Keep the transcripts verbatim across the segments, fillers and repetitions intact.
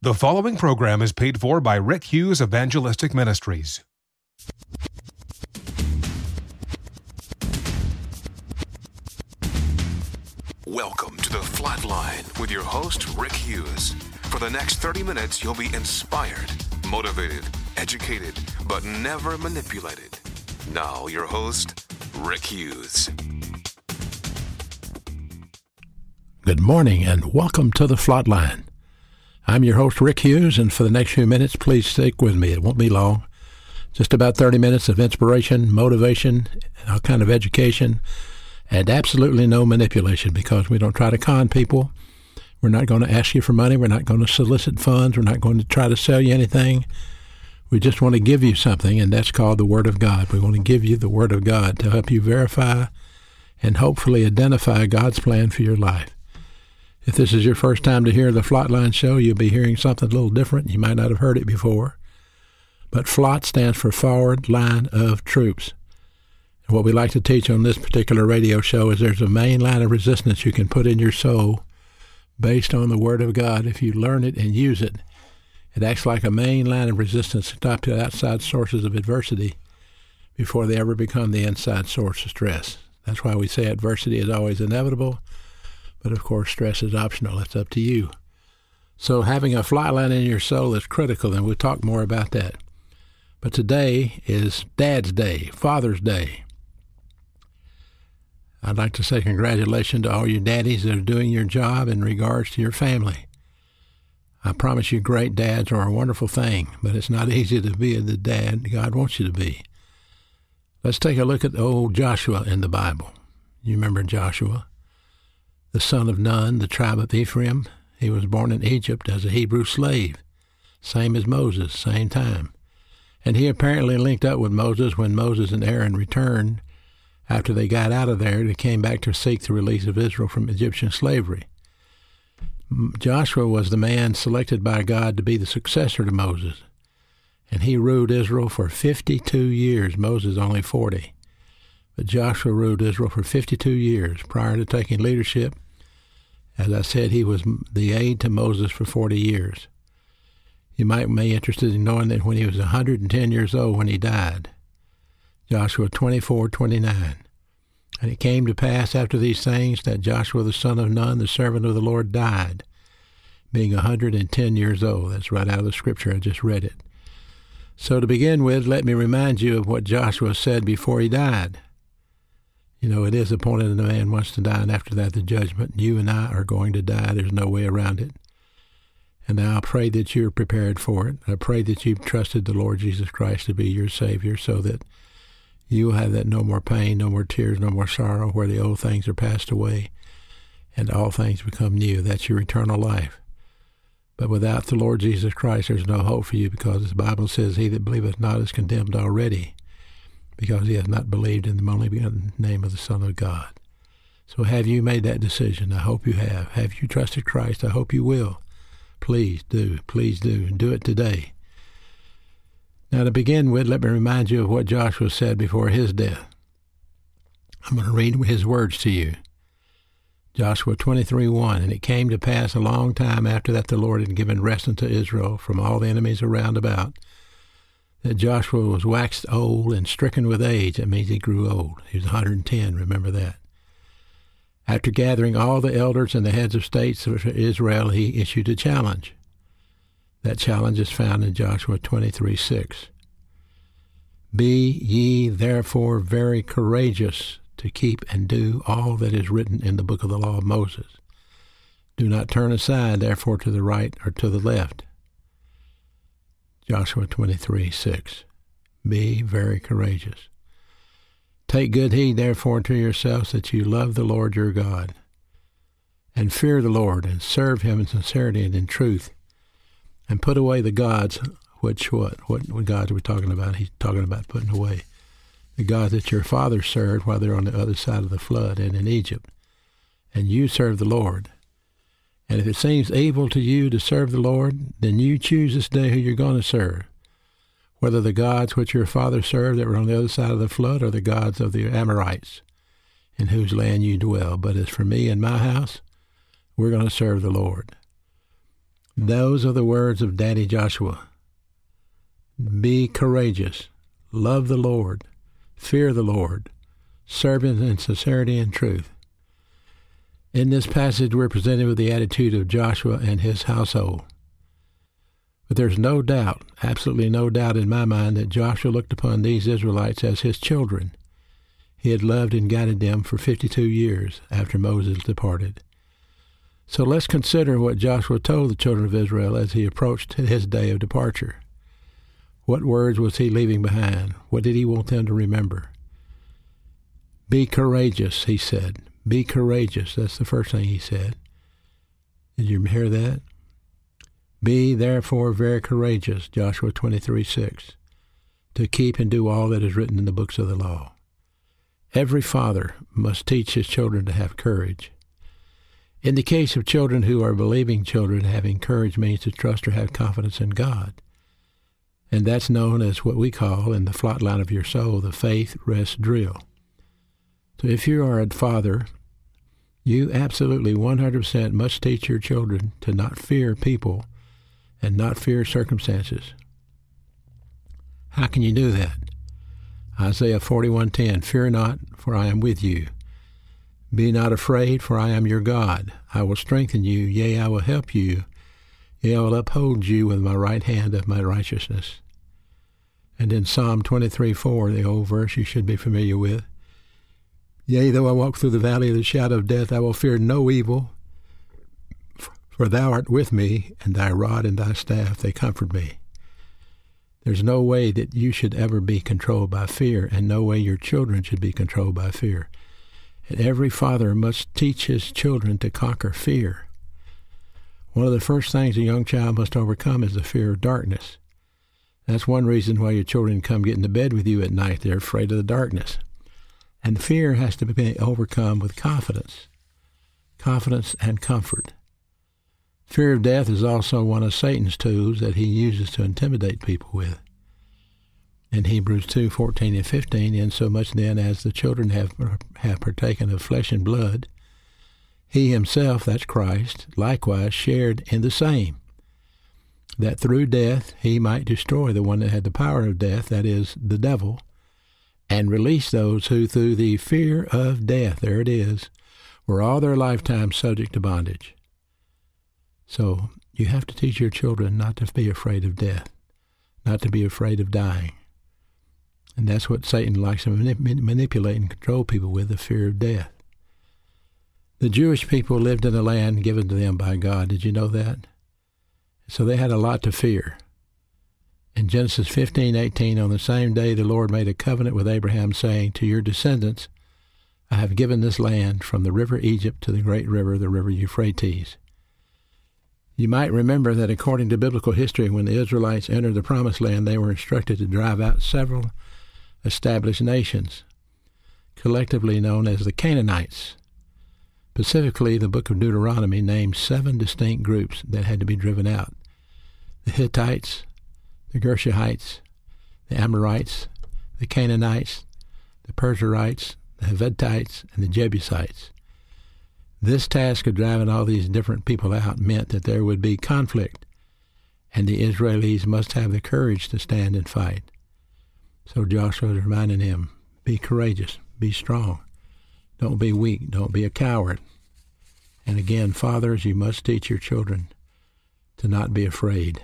The following program is paid for by Rick Hughes Evangelistic Ministries. Welcome to The Flatline with your host, Rick Hughes. For the next thirty minutes, you'll be inspired, motivated, educated, but never manipulated. Now, your host, Rick Hughes. Good morning and welcome to The Flatline. I'm your host, Rick Hughes, and for the next few minutes, please stick with me. It won't be long. Just about thirty minutes of inspiration, motivation, all kind of education, and absolutely no manipulation because we don't try to con people. We're not going to ask you for money. We're not going to solicit funds. We're not going to try to sell you anything. We just want to give you something, and that's called the Word of God. We want to give you the Word of God to help you verify and hopefully identify God's plan for your life. If this is your first time to hear the Flatline show, you'll be hearing something a little different. You might not have heard it before. But FLOT stands for Forward Line of Troops. And what we like to teach on this particular radio show is there's a main line of resistance you can put in your soul based on the Word of God. If you learn it and use it, it acts like a main line of resistance to stop the outside sources of adversity before they ever become the inside source of stress. That's why we say adversity is always inevitable. But, of course, stress is optional. It's up to you. So having a flatline in your soul is critical, and we'll talk more about that. But today is Dad's Day, Father's Day. I'd like to say congratulations to all you daddies that are doing your job in regards to your family. I promise you great dads are a wonderful thing, but it's not easy to be the dad God wants you to be. Let's take a look at old Joshua in the Bible. You remember Joshua? The son of Nun, the tribe of Ephraim. He was born in Egypt as a Hebrew slave, same as Moses, same time. And he apparently linked up with Moses when Moses and Aaron returned after they got out of there. They came back to seek the release of Israel from Egyptian slavery. Joshua was the man selected by God to be the successor to Moses, and he ruled Israel for fifty-two years. Moses only forty. But Joshua ruled Israel for fifty-two years prior to taking leadership. As I said, he was the aide to Moses for forty years. You might be interested in knowing that when he was one hundred ten years old when he died, Joshua twenty-four twenty-nine. And it came to pass after these things that Joshua the son of Nun, the servant of the Lord, died, being one hundred ten years old. That's right out of the scripture. I just read it. So to begin with, let me remind you of what Joshua said before he died. You know, it is appointed that a man wants to die, and after that the judgment. You and I are going to die. There's no way around it. And now I pray that you're prepared for it. I pray that you've trusted the Lord Jesus Christ to be your Savior so that you will have that no more pain, no more tears, no more sorrow, where the old things are passed away and all things become new. That's your eternal life. But without the Lord Jesus Christ, there's no hope for you, because the Bible says, he that believeth not is condemned already, because he has not believed in the only begotten name of the Son of God. So have you made that decision? I hope you have. Have you trusted Christ? I hope you will. Please do. Please do. Do it today. Now, to begin with, let me remind you of what Joshua said before his death. I'm going to read his words to you. Joshua twenty-three one, and it came to pass a long time after that the Lord had given rest unto Israel from all the enemies around about, that Joshua was waxed old and stricken with age. That means he grew old. He was one hundred ten, remember that. After gathering all the elders and the heads of states of Israel, he issued a challenge. That challenge is found in Joshua twenty-three six. Be ye therefore very courageous to keep and do all that is written in the book of the law of Moses. Do not turn aside therefore to the right or to the left. Joshua twenty-three six. Be very courageous. Take good heed therefore to yourselves that you love the Lord your God, and fear the Lord, and serve him in sincerity and in truth, and put away the gods, which what? What, what gods are we talking about? He's talking about putting away the gods that your fathers served while they're on the other side of the flood and in Egypt. And you serve the Lord. And if it seems evil to you to serve the Lord, then you choose this day who you're going to serve, whether the gods which your fathers served that were on the other side of the flood, or the gods of the Amorites, in whose land you dwell. But as for me and my house, we're going to serve the Lord. Those are the words of Daddy Joshua. Be courageous. Love the Lord. Fear the Lord. Serve Him in sincerity and truth. In this passage, we're presented with the attitude of Joshua and his household. But there's no doubt, absolutely no doubt in my mind, that Joshua looked upon these Israelites as his children. He had loved and guided them for fifty-two years after Moses departed. So let's consider what Joshua told the children of Israel as he approached his day of departure. What words was he leaving behind? What did he want them to remember? Be courageous, he said. Be courageous. That's the first thing he said. Did you hear that? Be therefore very courageous, Joshua twenty-three six, to keep and do all that is written in the books of the law. Every father must teach his children to have courage. In the case of children who are believing children, having courage means to trust or have confidence in God. And that's known as what we call, in the flat line of your soul, the faith rest drill. So if you are a father, you absolutely one hundred percent must teach your children to not fear people and not fear circumstances. How can you do that? Isaiah forty-one ten, fear not, for I am with you. Be not afraid, for I am your God. I will strengthen you, yea, I will help you. Yea, I will uphold you with my right hand of my righteousness. And in Psalm twenty-three four, the old verse you should be familiar with, yea, though I walk through the valley of the shadow of death, I will fear no evil, for thou art with me, and thy rod and thy staff, they comfort me. There's no way that you should ever be controlled by fear, and no way your children should be controlled by fear. And every father must teach his children to conquer fear. One of the first things a young child must overcome is the fear of darkness. That's one reason why your children come get into bed with you at night. They're afraid of the darkness. And fear has to be overcome with confidence. Confidence and comfort. Fear of death is also one of Satan's tools that he uses to intimidate people with. In Hebrews two fourteen and fifteen, insomuch then as the children have, have partaken of flesh and blood, he himself, that's Christ, likewise shared in the same, that through death he might destroy the one that had the power of death, that is, the devil, and release those who through the fear of death, there it is, were all their lifetime subject to bondage. So you have to teach your children not to be afraid of death, not to be afraid of dying. And that's what Satan likes to manip- manipulate and control people with, the fear of death. The Jewish people lived in a land given to them by God. Did you know that? So they had a lot to fear. In Genesis fifteen eighteen, on the same day the Lord made a covenant with Abraham, saying, to your descendants I have given this land from the river Egypt to the great river, the river Euphrates. You might remember that according to biblical history, when the Israelites entered the Promised Land, they were instructed to drive out several established nations, collectively known as the Canaanites. Specifically, the book of Deuteronomy names seven distinct groups that had to be driven out. The Hittites, the Gershites, the Amorites, the Canaanites, the Perizzites, the Hivitites, and the Jebusites. This task of driving all these different people out meant that there would be conflict, and the Israelis must have the courage to stand and fight. So Joshua was reminding him, be courageous, be strong. Don't be weak, don't be a coward. And again, fathers, you must teach your children to not be afraid.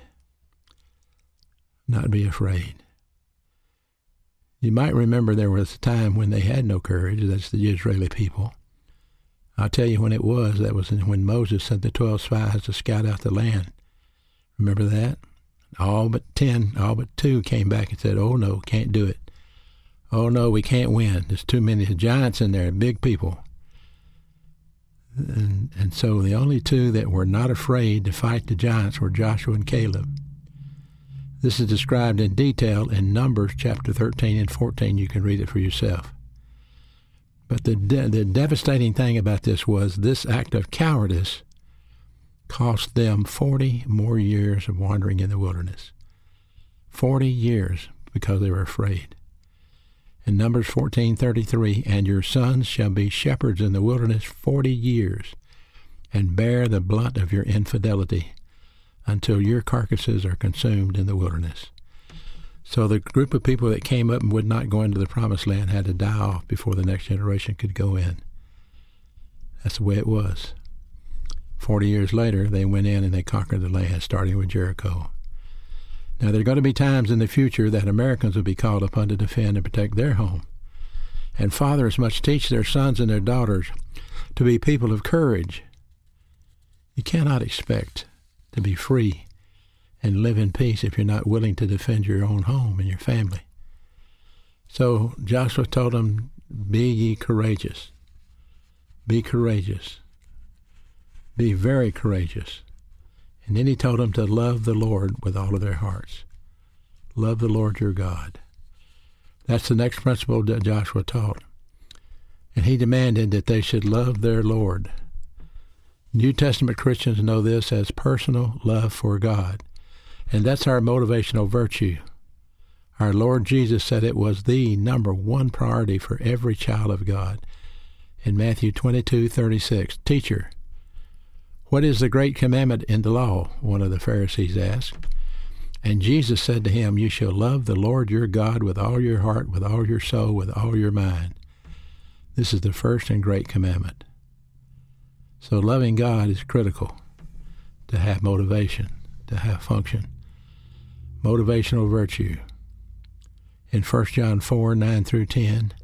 Not be afraid. You might remember there was a time when they had no courage, that's the Israeli people. I'll tell you when it was. That was when Moses sent the twelve spies to scout out the land. Remember that? All but ten, all but two came back and said, oh no, can't do it. Oh no, we can't win. There's too many giants in there, big people. And, and so the only two that were not afraid to fight the giants were Joshua and Caleb. This is described in detail in Numbers chapter thirteen and fourteen. You can read it for yourself. But the de- the devastating thing about this was this act of cowardice cost them forty more years of wandering in the wilderness. Forty years because they were afraid. In Numbers fourteen thirty-three, and your sons shall be shepherds in the wilderness forty years, and bear the blunt of your infidelity, until your carcasses are consumed in the wilderness. So the group of people that came up and would not go into the promised land had to die off before the next generation could go in. That's the way it was. Forty years later, they went in and they conquered the land, starting with Jericho. Now, there are going to be times in the future that Americans will be called upon to defend and protect their home. And fathers must teach their sons and their daughters to be people of courage. You cannot expect to be free and live in peace if you're not willing to defend your own home and your family. So Joshua told them, be ye courageous. Be courageous. Be very courageous. And then he told them to love the Lord with all of their hearts. Love the Lord your God. That's the next principle that Joshua taught. And he demanded that they should love their Lord. New Testament Christians know this as personal love for God. And that's our motivational virtue. Our Lord Jesus said it was the number one priority for every child of God. In Matthew twenty-two thirty-six, Teacher, what is the great commandment in the law? One of the Pharisees asked. And Jesus said to him, you shall love the Lord your God with all your heart, with all your soul, with all your mind. This is the first and great commandment. So loving God is critical to have motivation, to have function. Motivational virtue. In First John four, nine through ten,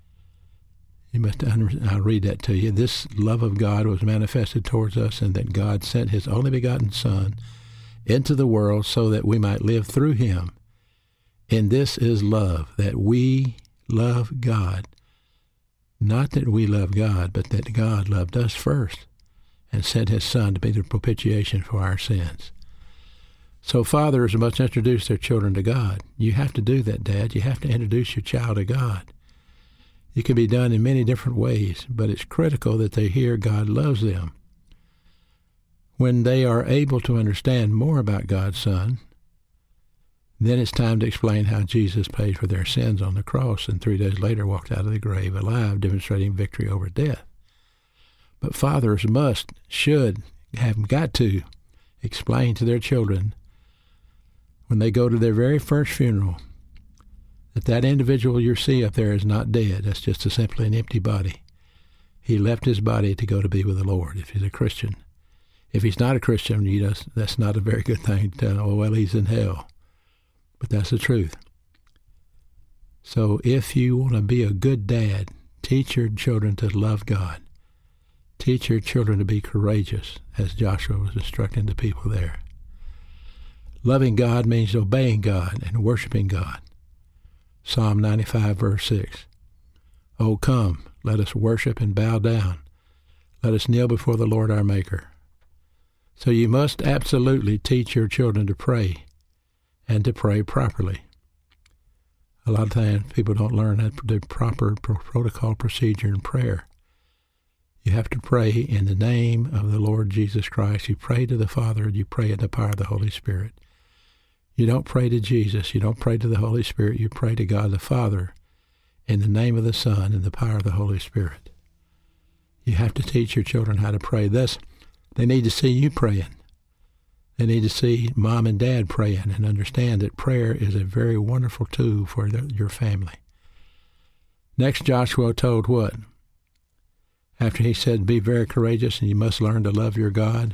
you must under, I'll read that to you. This love of God was manifested towards us, and that God sent his only begotten Son into the world so that we might live through him. And this is love, that we love God. Not that we love God, but that God loved us first and sent his Son to be the propitiation for our sins. So fathers must introduce their children to God. You have to do that, Dad. You have to introduce your child to God. It can be done in many different ways, but it's critical that they hear God loves them. When they are able to understand more about God's Son, then it's time to explain how Jesus paid for their sins on the cross and three days later walked out of the grave alive, demonstrating victory over death. But fathers must, should, have got to explain to their children when they go to their very first funeral that that individual you see up there is not dead. That's just a simply an empty body. He left his body to go to be with the Lord if he's a Christian. If he's not a Christian, you know, that's not a very good thing to tell, oh, well, he's in hell. But that's the truth. So if you want to be a good dad, teach your children to love God. Teach your children to be courageous, as Joshua was instructing the people there. Loving God means obeying God and worshiping God. Psalm ninety-five, verse six. Oh, come, let us worship and bow down. Let us kneel before the Lord our Maker. So you must absolutely teach your children to pray and to pray properly. A lot of times people don't learn how to do proper protocol procedure in prayer. You have to pray in the name of the Lord Jesus Christ. You pray to the Father, and you pray in the power of the Holy Spirit. You don't pray to Jesus. You don't pray to the Holy Spirit. You pray to God the Father in the name of the Son and the power of the Holy Spirit. You have to teach your children how to pray. Thus, they need to see you praying. They need to see mom and dad praying and understand that prayer is a very wonderful tool for the, your family. Next, Joshua told what? After he said, be very courageous and you must learn to love your God,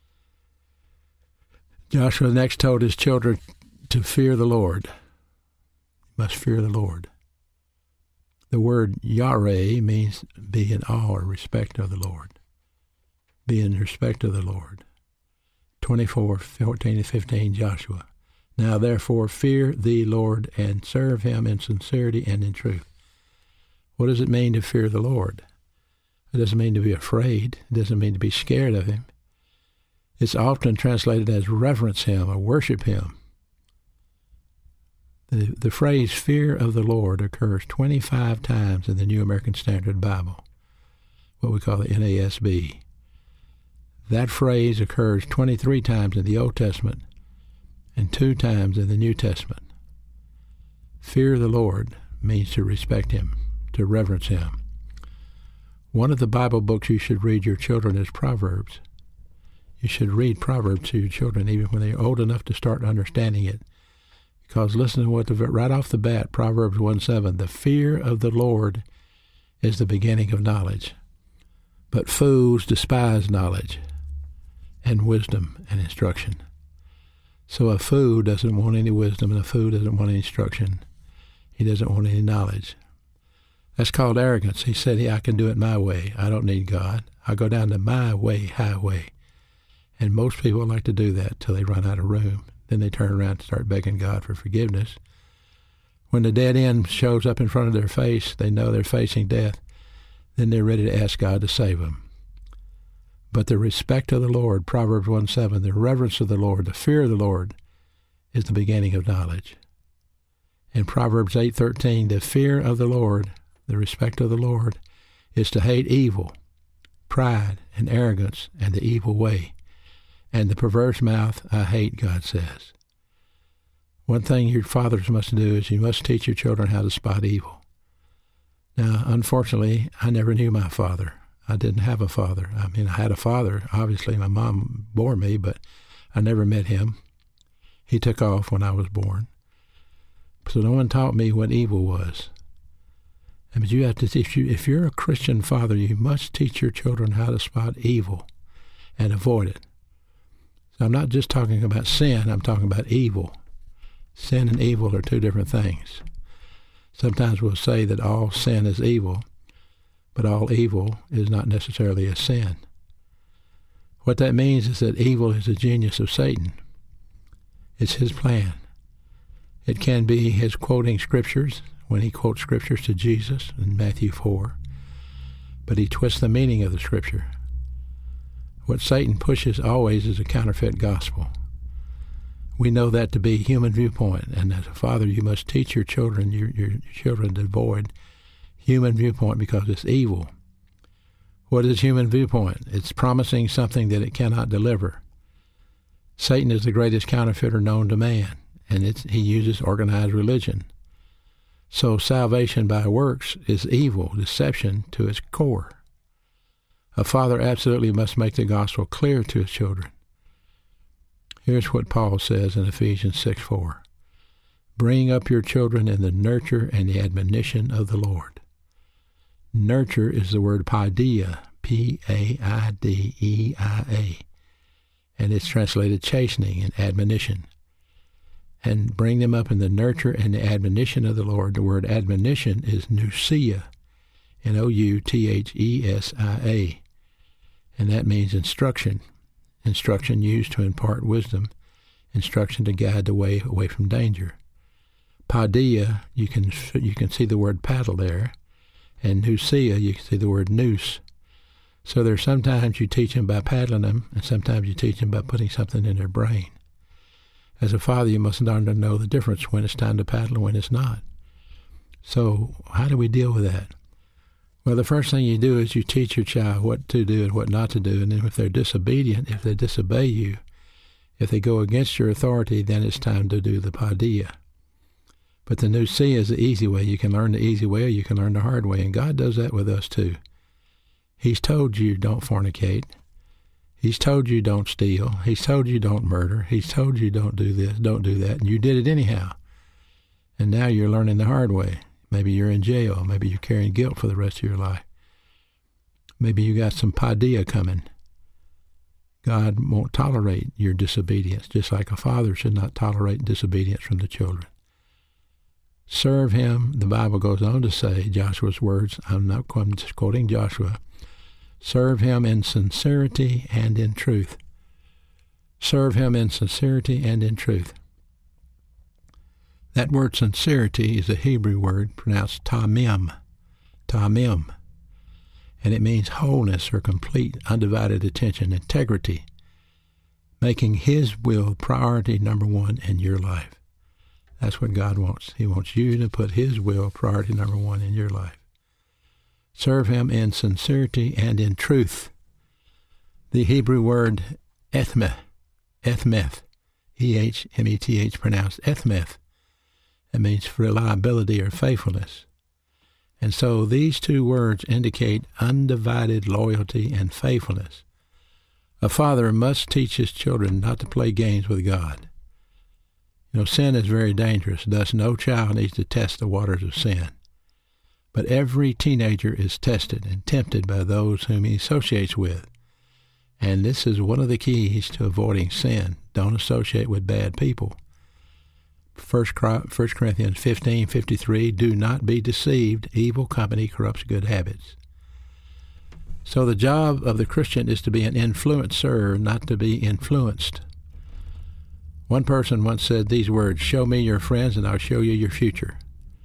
Joshua next told his children to fear the Lord. You must fear the Lord. The word Yareh means be in awe or respect of the Lord. Be in respect of the Lord. twenty-four, fourteen and fifteen, Joshua. Now therefore fear the Lord and serve him in sincerity and in truth. What does it mean to fear the Lord? It doesn't mean to be afraid. It doesn't mean to be scared of him. It's often translated as reverence him or worship him. The, the phrase fear of the Lord occurs twenty-five times in the New American Standard Bible, what we call the N A S B. That phrase occurs twenty-three times in the Old Testament and two times in the New Testament. Fear the Lord means to respect him, to reverence him. One of the Bible books you should read your children is Proverbs. You should read Proverbs to your children even when they're old enough to start understanding it. Because listen to what, the, right off the bat, Proverbs one seven, the fear of the Lord is the beginning of knowledge. But fools despise knowledge and wisdom and instruction. So a fool doesn't want any wisdom, and a fool doesn't want any instruction. He doesn't want any knowledge. That's called arrogance. He said, hey, I can do it my way. I don't need God. I go down to my way, highway. And most people like to do that till they run out of room. Then they turn around and start begging God for forgiveness. When the dead end shows up in front of their face, they know they're facing death. Then they're ready to ask God to save them. But the respect of the Lord, Proverbs one seven, the reverence of the Lord, the fear of the Lord is the beginning of knowledge. In Proverbs eight thirteen, the fear of the Lord, the respect of the Lord, is to hate evil, pride, and arrogance, and the evil way. And the perverse mouth I hate, God says. One thing your fathers must do is you must teach your children how to spot evil. Now, unfortunately, I never knew my father. I didn't have a father. I mean, I had a father. Obviously, my mom bore me, but I never met him. He took off when I was born. So no one taught me what evil was. But you have to teach you, if you're a Christian father, you must teach your children how to spot evil and avoid it. So I'm not just talking about sin, I'm talking about evil. Sin and evil are two different things. Sometimes we'll say that all sin is evil, but all evil is not necessarily a sin. What that means is that evil is the genius of Satan. It's his plan. It can be his quoting scriptures, when he quotes scriptures to Jesus in Matthew four, but he twists the meaning of the scripture. What Satan pushes always is a counterfeit gospel. We know that to be human viewpoint, and as a father, you must teach your children, your, your children to avoid human viewpoint because it's evil. What is human viewpoint? It's promising something that it cannot deliver. Satan is the greatest counterfeiter known to man, and it's, he uses organized religion. So salvation by works is evil, deception to its core. A father absolutely must make the gospel clear to his children. Here's what Paul says in Ephesians six four. Bring up your children in the nurture and the admonition of the Lord. Nurture is the word paideia, P A I D E I A, and it's translated chastening and admonition. And bring them up in the nurture and the admonition of the Lord. The word admonition is nousia, N O U T H E S I A, and that means instruction. Instruction used to impart wisdom, instruction to guide the way away from danger. Paideia, you can you can see the word paddle there, and nousia, you can see the word noose. So there's sometimes you teach them by paddling them, and sometimes you teach them by putting something in their brain. As a father, you must learn to know the difference when it's time to paddle and when it's not. So how do we deal with that? Well, the first thing you do is you teach your child what to do and what not to do, and then if they're disobedient, if they disobey you, if they go against your authority, then it's time to do the paideia. But the nousia is the easy way. You can learn the easy way or you can learn the hard way, and God does that with us too. He's told you don't fornicate. He's told you don't steal. He's told you don't murder. He's told you don't do this, don't do that, and you did it anyhow. And now you're learning the hard way. Maybe you're in jail. Maybe you're carrying guilt for the rest of your life. Maybe you got some paideia coming. God won't tolerate your disobedience, just like a father should not tolerate disobedience from the children. Serve him, the Bible goes on to say, Joshua's words, I'm not I'm just quoting Joshua, serve him in sincerity and in truth. Serve him in sincerity and in truth. That word sincerity is a Hebrew word pronounced tamim, tamim, and it means wholeness or complete, undivided attention, integrity, making his will priority number one in your life. That's what God wants. He wants you to put his will priority number one in your life. Serve him in sincerity and in truth. The Hebrew word ethmeth, ethmeth, E H M E T H pronounced ethmeth. It means reliability or faithfulness. And so these two words indicate undivided loyalty and faithfulness. A father must teach his children not to play games with God. You know, sin is very dangerous. Thus, no child needs to test the waters of sin. But every teenager is tested and tempted by those whom he associates with. And this is one of the keys to avoiding sin. Don't associate with bad people. First Corinthians fifteen fifty-three, do not be deceived. Evil company corrupts good habits. So the job of the Christian is to be an influencer, not to be influenced. One person once said these words, show me your friends and I'll show you your future.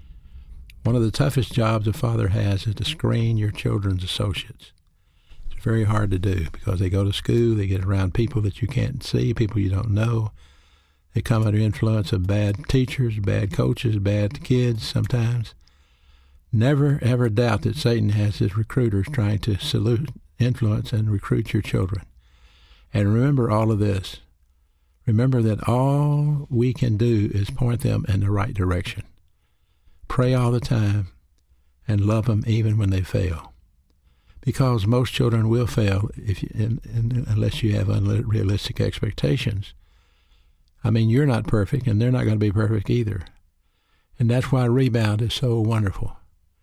One of the toughest jobs a father has is to screen your children's associates. It's very hard to do because they go to school, they get around people that you can't see, people you don't know. They come under influence of bad teachers, bad coaches, bad kids sometimes. Never, ever doubt that Satan has his recruiters trying to salute, influence, and recruit your children. And remember all of this. Remember that all we can do is point them in the right direction. Pray all the time and love them even when they fail. Because most children will fail if you, in, in, unless you have unrealistic expectations. I mean, you're not perfect, and they're not going to be perfect either. And that's why rebound is so wonderful.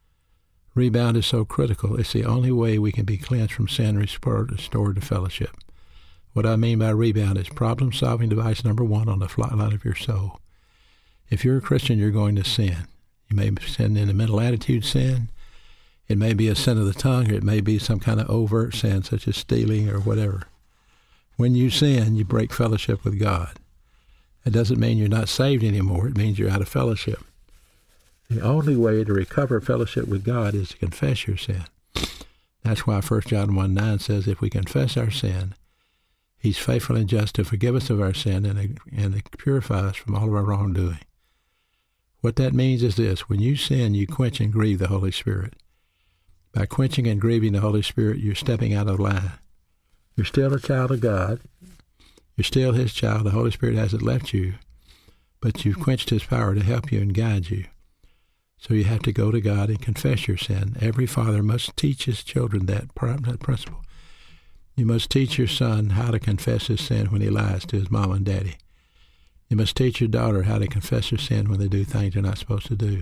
Rebound is so critical. It's the only way we can be cleansed from sin and restored, restored to fellowship. What I mean by rebound is problem-solving device number one on the flight line of your soul. If you're a Christian, you're going to sin. You may sin in a mental attitude sin. It may be a sin of the tongue, or it may be some kind of overt sin, such as stealing or whatever. When you sin, you break fellowship with God. It doesn't mean you're not saved anymore. It means you're out of fellowship. The only way to recover fellowship with God is to confess your sin. That's why First John one nine says, if we confess our sin, he's faithful and just to forgive us of our sin and, and to purify us from all of our wrongdoing. What that means is this. When you sin, you quench and grieve the Holy Spirit. By quenching and grieving the Holy Spirit, you're stepping out of line. You're still a child of God. You're still his child. The Holy Spirit hasn't left you, but you've quenched his power to help you and guide you. So you have to go to God and confess your sin. Every father must teach his children that principle. You must teach your son how to confess his sin when he lies to his mom and daddy. You must teach your daughter how to confess her sin when they do things they're not supposed to do.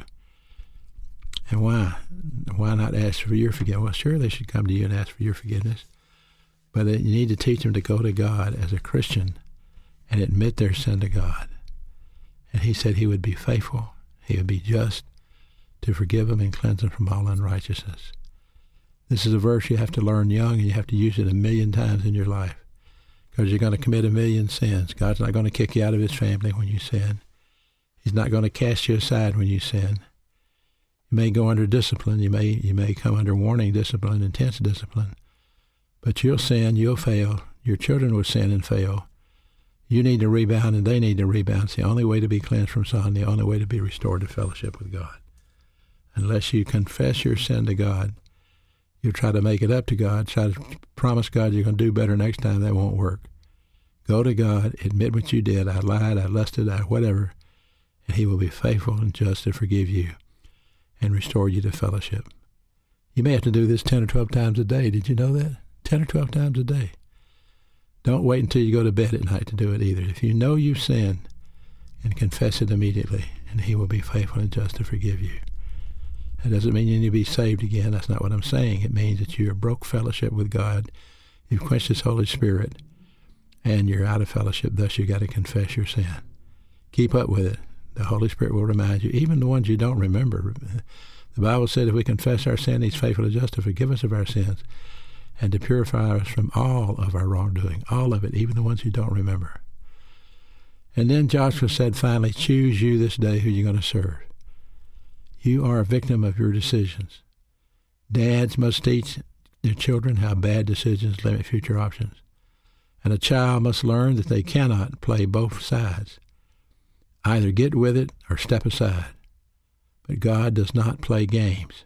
And why? Why not ask for your forgiveness? Well, sure, they should come to you and ask for your forgiveness. But you need to teach them to go to God as a Christian and admit their sin to God. And he said he would be faithful, he would be just to forgive them and cleanse them from all unrighteousness. This is a verse you have to learn young, and you have to use it a million times in your life because you're going to commit a million sins. God's not going to kick you out of his family when you sin. He's not going to cast you aside when you sin. You may go under discipline. You may, you may come under warning discipline, intense discipline. But you'll sin, you'll fail. Your children will sin and fail. You need to rebound, and they need to rebound. It's the only way to be cleansed from sin, the only way to be restored to fellowship with God. Unless you confess your sin to God, you try to make it up to God, try to promise God you're going to do better next time. That won't work. Go to God, admit what you did. I lied, I lusted, I whatever, and he will be faithful and just to forgive you and restore you to fellowship. You may have to do this ten or twelve times a day. Did you know that? ten or twelve times a day. Don't wait until you go to bed at night to do it either. If you know you've sinned, and confess it immediately, and he will be faithful and just to forgive you. That doesn't mean you need to be saved again. That's not what I'm saying. It means that you are broke fellowship with God. You've quenched his Holy Spirit, and you're out of fellowship. Thus, you got to confess your sin. Keep up with it. The Holy Spirit will remind you, even the ones you don't remember. The Bible said if we confess our sin, he's faithful and just to forgive us of our sins and to purify us from all of our wrongdoing, all of it, even the ones you don't remember. And then Joshua said, finally, choose you this day who you're going to serve. You are a victim of your decisions. Dads must teach their children how bad decisions limit future options. And a child must learn that they cannot play both sides. Either get with it or step aside. But God does not play games.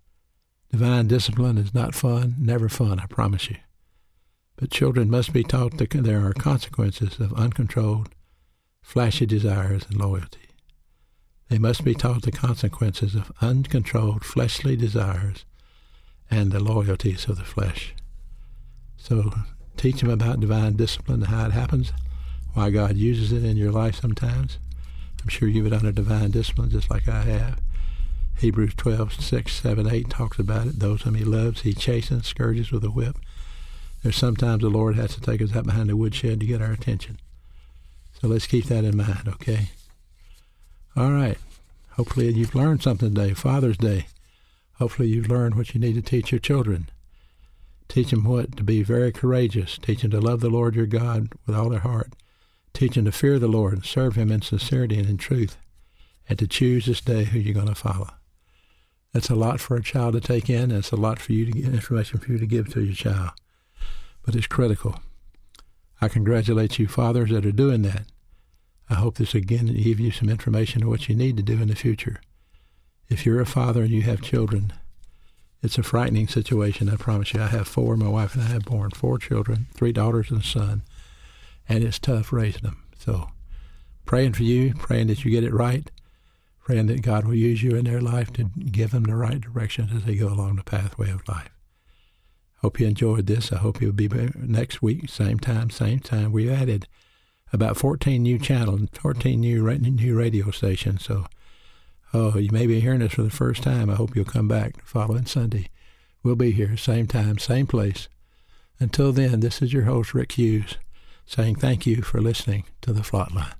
Divine discipline is not fun, never fun, I promise you. But children must be taught that there are consequences of uncontrolled, flashy desires and loyalty. They must be taught the consequences of uncontrolled fleshly desires and the loyalties of the flesh. So Teach them about divine discipline and how it happens, why God uses it in your life sometimes. I'm sure you've been under divine discipline just like I have. Hebrews twelve, six, seven, eight talks about it. Those whom he loves, he chastens, scourges with a whip. There's sometimes the Lord has to take us out behind the woodshed to get our attention. So let's keep that in mind, okay? All right. Hopefully you've learned something today, Father's Day. Hopefully you've learned what you need to teach your children. Teach them what? To be very courageous. Teach them to love the Lord your God with all their heart. Teach them to fear the Lord and serve him in sincerity and in truth, and to choose this day who you're going to follow. That's a lot for a child to take in. That's a lot for you to get information for you to give to your child. But it's critical. I congratulate you fathers that are doing that. I hope this again gives you some information on what you need to do in the future. If you're a father and you have children, it's a frightening situation, I promise you. I have four. My wife and I have born four children, three daughters and a son, and it's tough raising them. So praying for you, praying that you get it right, praying that God will use you in their life to give them the right direction as they go along the pathway of life. Hope you enjoyed this. I hope you'll be back next week, same time, same time. We added about fourteen new channels, fourteen new new radio stations. So, oh, you may be hearing this for the first time. I hope you'll come back the following Sunday. We'll be here, same time, same place. Until then, this is your host, Rick Hughes, saying thank you for listening to The Flatline.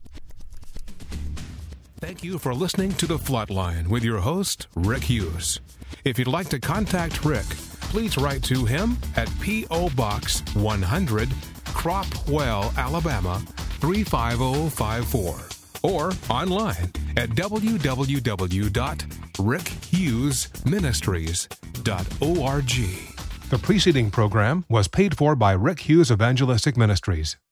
Thank you for listening to The Flatline with your host, Rick Hughes. If you'd like to contact Rick, please write to him at P O. Box one hundred, Cropwell, Alabama, three five zero five four, or online at w w w dot rick hughes ministries dot org. The preceding program was paid for by Rick Hughes Evangelistic Ministries.